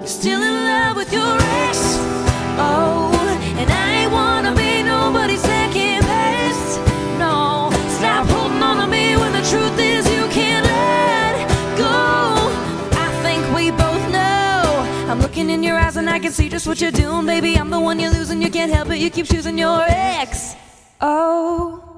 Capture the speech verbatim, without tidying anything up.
You're still in love with your ex. Oh, and I ain't wanna be nobody's second best. No, stop holding on to me when the truth is you can't let go. I think we both know. I'm looking in your eyes and I can see just what you're doing. Baby, I'm the one you're losing. You can't help it, you keep choosing your ex. Oh.